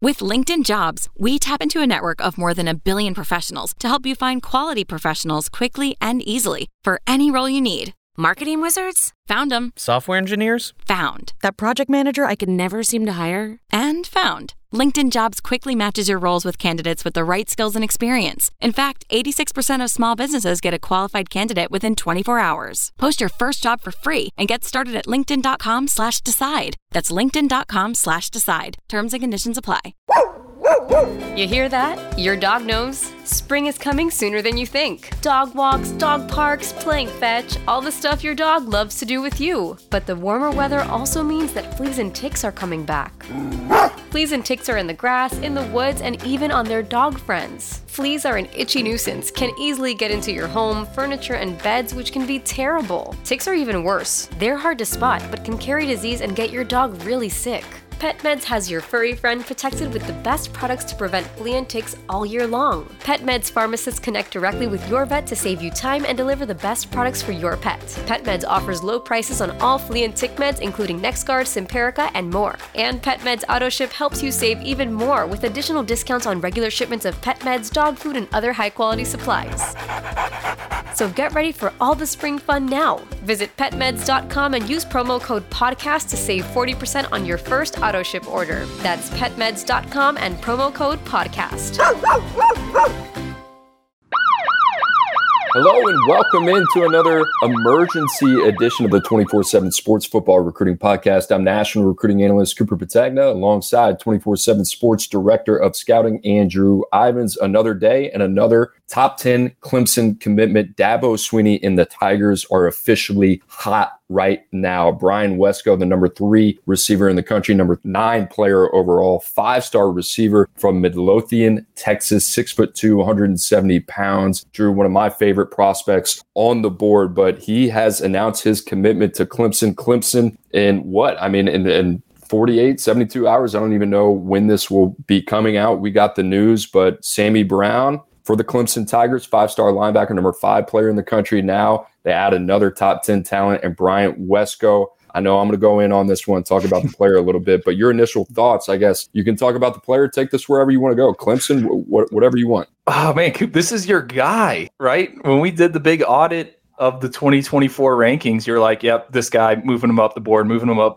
With LinkedIn Jobs, we tap into a network of more than 1 billion professionals to help you find quality professionals quickly and easily for any role you need. Marketing wizards? Found them. Software engineers? Found. That project manager I could never seem to hire? And found. LinkedIn Jobs quickly matches your roles with candidates with the right skills and experience. In fact, 86% of small businesses get a qualified candidate within 24 hours. Post your first job for free and get started at linkedin.com/decide. That's linkedin.com/decide. Terms and conditions apply. You hear that? Your dog knows. Spring is coming sooner than you think. Dog walks, dog parks, playing fetch, all the stuff your dog loves to do with you. But the warmer weather also means that fleas and ticks are coming back. Fleas and ticks are in the grass, in the woods, and even on their dog friends. Fleas are an itchy nuisance, can easily get into your home, furniture, and beds, which can be terrible. Ticks are even worse. They're hard to spot, but can carry disease and get your dog really sick. PetMeds has your furry friend protected with the best products to prevent flea and ticks all year long. PetMeds pharmacists connect directly with your vet to save you time and deliver the best products for your pet. PetMeds offers low prices on all flea and tick meds, including NexGard, Simparica, and more. And PetMeds AutoShip helps you save even more with additional discounts on regular shipments of pet meds, dog food, and other high-quality supplies. So get ready for all the spring fun now. Visit petmeds.com and use promo code PODCAST to save 40% on your first AutoShip order. That's petmeds.com and promo code PODCAST. Hello and welcome into another emergency edition of the 24/7 Sports Football Recruiting Podcast. I'm National Recruiting Analyst Cooper Patagna alongside 24/7 Sports Director of Scouting Andrew Ivins. Another day and another top 10 Clemson commitment. Dabo Swinney and the Tigers are officially hot right now. Brian Wesco, the number 3 receiver in the country, number 9 player overall, 5-star receiver from Midlothian, Texas, 6'2", 170 pounds. Drew, one of my favorite prospects on the board, but he has announced his commitment to Clemson. Clemson in 48, 72 hours. I don't even know when this will be coming out. We got the news, but Sammy Brown for the Clemson Tigers, 5-star linebacker, number 5 player in the country. Now they add another top 10 talent and Bryant Wesco. I know I'm going to go in on this one, talk about the player a little bit, but your initial thoughts, I guess you can talk about the player, take this wherever you want to go. Clemson, whatever you want. Oh, man, Coop, this is your guy, right? When we did the big audit of the 2024 rankings, you're like, yep, this guy, moving him up the board.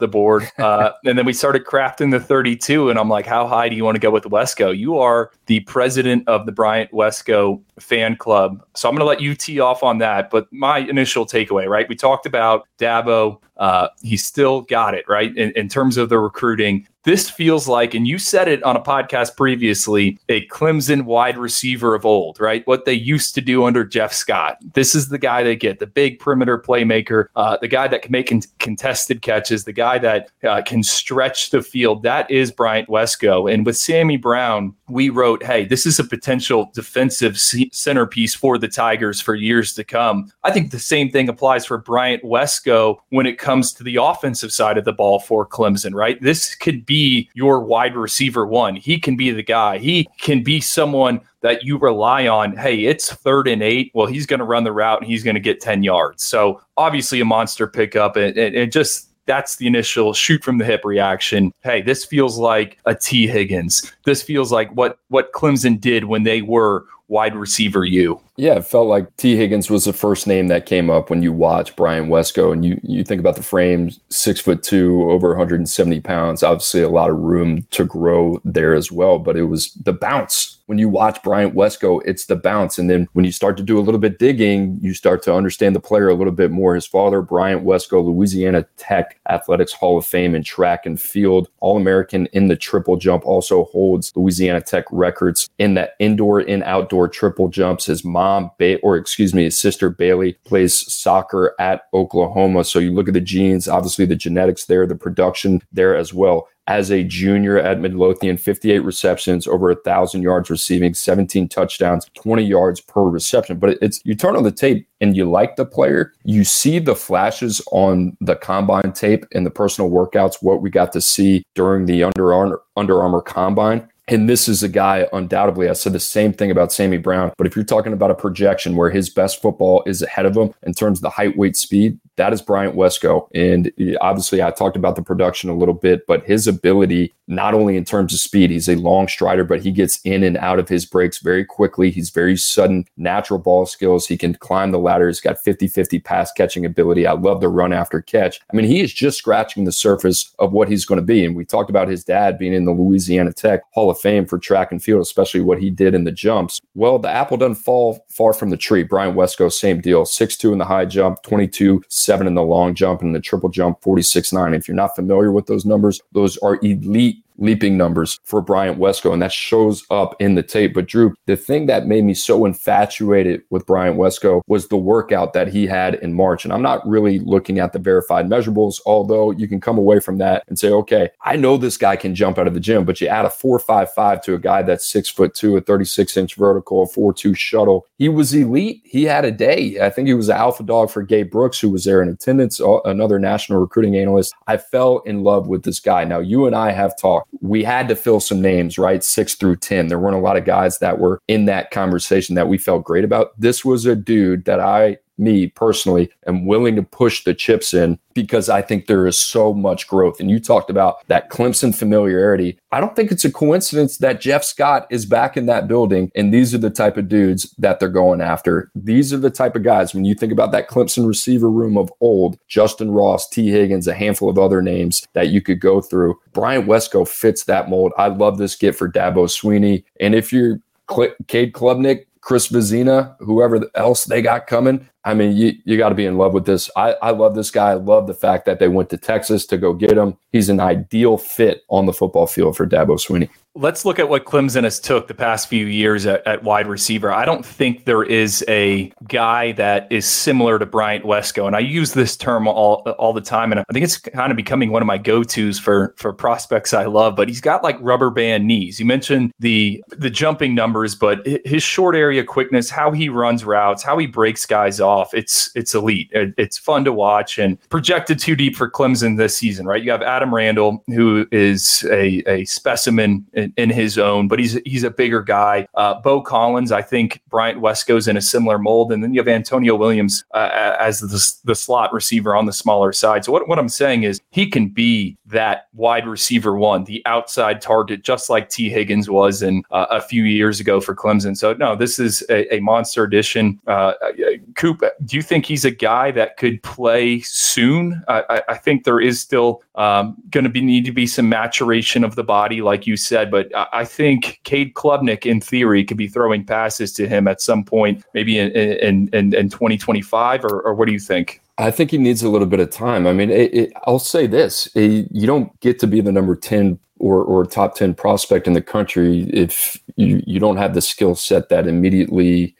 And then we started crafting the 32, and I'm like, how high do you want to go with Wesco? You are the president of the Bryant Wesco fan club. So I'm going to let you tee off on that. But my initial takeaway, right? We talked about Dabo. He's still got it, right? In terms of the recruiting, this feels like, and you said it on a podcast previously, a Clemson wide receiver of old, right? What they used to do under Jeff Scott. This is the guy they get, the big perimeter playmaker, the guy that can make contested catches, the guy that can stretch the field. That is Bryant Wesco. And with Sammy Brown, we wrote, hey, this is a potential defensive centerpiece for the Tigers for years to come. I think the same thing applies for Bryant Wesco when it comes to the offensive side of the ball for Clemson, right? This could be your wide receiver one. He can be the guy. He can be someone that you rely on. Hey, it's 3rd and 8. Well, he's going to run the route and he's going to get 10 yards. So obviously a monster pickup and just that's the initial shoot from the hip reaction. Hey, this feels like a T. Higgins. This feels like what Clemson did when they were wide receiver U. Yeah, it felt like T. Higgins was the first name that came up when you watch Brian Wesco and you think about the frame, 6'2", over 170 pounds. Obviously a lot of room to grow there as well, but it was the bounce. When you watch Bryant Wesco, it's the bounce. And then when you start to do a little bit digging, you start to understand the player a little bit more. His father, Bryant Wesco, Louisiana Tech Athletics Hall of Fame in track and field, All-American in the triple jump, also holds Louisiana Tech records in that indoor and outdoor triple jumps. His his sister Bailey plays soccer at Oklahoma. So you look at the genes, obviously the genetics there, the production there as well. As a junior at Midlothian, 58 receptions, over 1,000 yards receiving, 17 touchdowns, 20 yards per reception. But it's you turn on the tape and you like the player. You see the flashes on the combine tape and the personal workouts, what we got to see during the Under Armour combine. And this is a guy, undoubtedly, I said the same thing about Sammy Brown, but if you're talking about a projection where his best football is ahead of him in terms of the height, weight, speed, that is Bryant Wesco. And obviously I talked about the production a little bit, but his ability, not only in terms of speed, he's a long strider, but he gets in and out of his breaks very quickly. He's very sudden, natural ball skills. He can climb the ladder. He's got 50-50 pass catching ability. I love the run after catch. I mean, he is just scratching the surface of what he's going to be. And we talked about his dad being in the Louisiana Tech Hall of Fame for track and field, especially what he did in the jumps. Well, the apple doesn't fall far from the tree. Bryant Wesco, same deal. 6'2" in the high jump, 22.7 in the long jump, and the triple jump, 46.9. If you're not familiar with those numbers, those are elite leaping numbers for Bryant Wesco, and that shows up in the tape. But Drew, the thing that made me so infatuated with Bryant Wesco was the workout that he had in March. And I'm not really looking at the verified measurables, although you can come away from that and say, okay, I know this guy can jump out of the gym, but you add a 4.55 to a guy that's 6'2", a 36-inch vertical, a 4.2 shuttle. He was elite. He had a day. I think he was an alpha dog for Gabe Brooks, who was there in attendance, another national recruiting analyst. I fell in love with this guy. Now, you and I have talked. We had to fill some names, right? 6 through 10. There weren't a lot of guys that were in that conversation that we felt great about. This was a dude that me personally, am willing to push the chips in because I think there is so much growth. And you talked about that Clemson familiarity. I don't think it's a coincidence that Jeff Scott is back in that building, and these are the type of dudes that they're going after. These are the type of guys, when you think about that Clemson receiver room of old, Justin Ross, T. Higgins, a handful of other names that you could go through. Bryant Wesco fits that mold. I love this get for Dabo Swinney. And if you're Cade Klubnik, Chris Vizina, whoever else they got coming, I mean, you got to be in love with this. I love this guy. I love the fact that they went to Texas to go get him. He's an ideal fit on the football field for Dabo Swinney. Let's look at what Clemson has took the past few years at wide receiver. I don't think there is a guy that is similar to Bryant Wesco. And I use this term all the time. And I think it's kind of becoming one of my go-tos for prospects I love. But he's got like rubber band knees. You mentioned the jumping numbers, but his short area quickness, how he runs routes, how he breaks guys off, it's elite. It's fun to watch and projected too deep for Clemson this season, right? You have Adam Randall, who is a specimen in his own, but he's a bigger guy. Bo Collins, I think Bryant Wesco's in a similar mold. And then you have Antonio Williams as the slot receiver on the smaller side. So what I'm saying is he can be that wide receiver one, the outside target, just like T. Higgins was in a few years ago for Clemson. So no, this is a monster addition. Coop, do you think he's a guy that could play soon? I think there is still going to need to be some maturation of the body, like you said, but I think Cade Klubnik, in theory, could be throwing passes to him at some point, maybe in 2025, or what do you think? I think he needs a little bit of time. I mean, I'll say this. You don't get to be the number 10 or top 10 prospect in the country if you don't have the skill set that immediately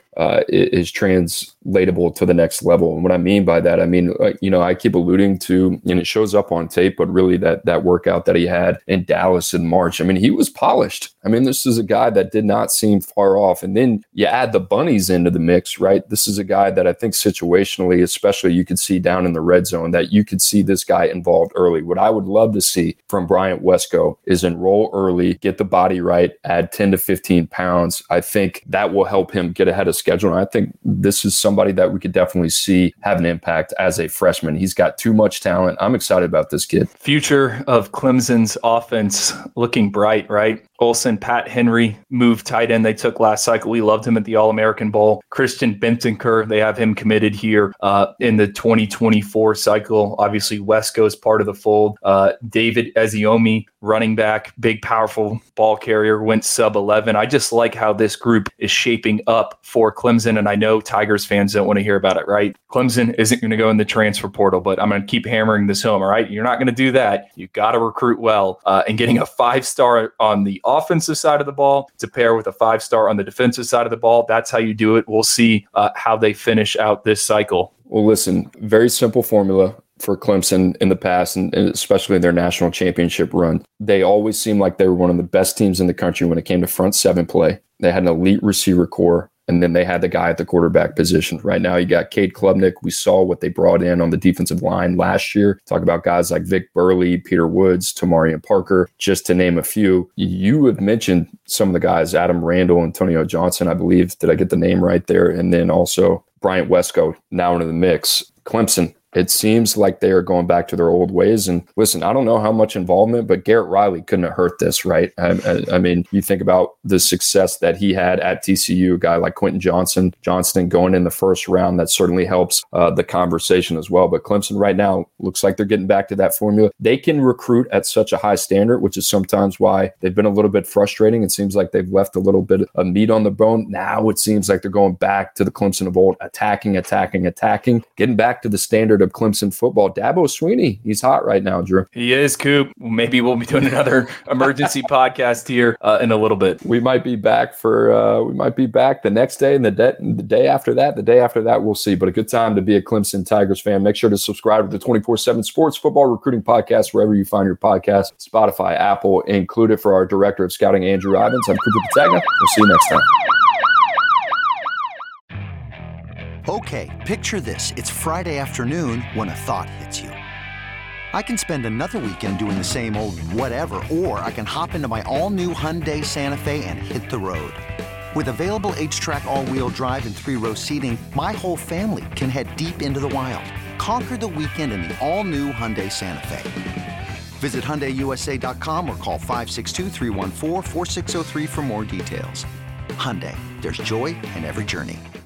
is translatable to the next level. And what I mean by that, I mean, I keep alluding to, and it shows up on tape, but really that workout that he had in Dallas in March. I mean, he was polished. I mean, this is a guy that did not seem far off. And then you add the bunnies into the mix, right? This is a guy that I think situationally, especially you could see down in the red zone, that you could see this guy involved early. What I would love to see from Bryant Wesco is enroll early, get the body right, add 10 to 15 pounds. I think that will help him get ahead of schedule. And I think this is somebody that we could definitely see have an impact as a freshman. He's got too much talent. I'm excited about this kid. Future of Clemson's offense looking bright, right? Olsen, Pat Henry, moved tight end they took last cycle. We loved him at the All-American Bowl. Christian Bentancur, they have him committed here in the 2024 cycle. Obviously, Wesco is part of the fold. David Eziomi, running back, big, powerful ball carrier, went sub 11. I just like how this group is shaping up for Clemson, and I know Tigers fans don't want to hear about it, right? Clemson isn't going to go in the transfer portal, but I'm going to keep hammering this home, all right? You're not going to do that. You got to recruit well, and getting a 5-star on the offensive side of the ball to pair with a 5-star on the defensive side of the ball. That's how you do it. We'll see how they finish out this cycle. Well, listen, very simple formula for Clemson in the past, and especially in their national championship run. They always seemed like they were one of the best teams in the country when it came to front seven play. They had an elite receiver core, and then they had the guy at the quarterback position. Right now, you got Cade Klubnik. We saw what they brought in on the defensive line last year. Talk about guys like Vic Burley, Peter Woods, Tamarian Parker, just to name a few. You have mentioned some of the guys, Adam Randall, Antonio Johnson, I believe. Did I get the name right there? And then also Bryant Wesco now into the mix. Clemson, It seems like they are going back to their old ways. And listen, I don't know how much involvement, but Garrett Riley couldn't have hurt this, right? I mean, you think about the success that he had at TCU, a guy like Quentin Johnston going in the first round, that certainly helps the conversation as well. But Clemson right now looks like they're getting back to that formula. They can recruit at such a high standard, which is sometimes why they've been a little bit frustrating. It seems like they've left a little bit of meat on the bone. Now it seems like they're going back to the Clemson of old, attacking, getting back to the standard of Clemson football. Dabo Swinney, he's hot right now, Drew. He is, Coop. Maybe we'll be doing another emergency podcast here in a little bit. We might be back the next day and the day after that, we'll see. But a good time to be a Clemson Tigers fan. Make sure to subscribe to the 24/7 Sports Football Recruiting Podcast wherever you find your podcast, Spotify, Apple included. For our Director of Scouting, Andrew Ivins, I'm Cooper Patagna. We'll see you next time. Okay, picture this. It's Friday afternoon when a thought hits you. I can spend another weekend doing the same old whatever, or I can hop into my all-new Hyundai Santa Fe and hit the road. With available H-Track all-wheel drive and 3-row seating, my whole family can head deep into the wild. Conquer the weekend in the all-new Hyundai Santa Fe. Visit HyundaiUSA.com or call 562-314-4603 for more details. Hyundai, there's joy in every journey.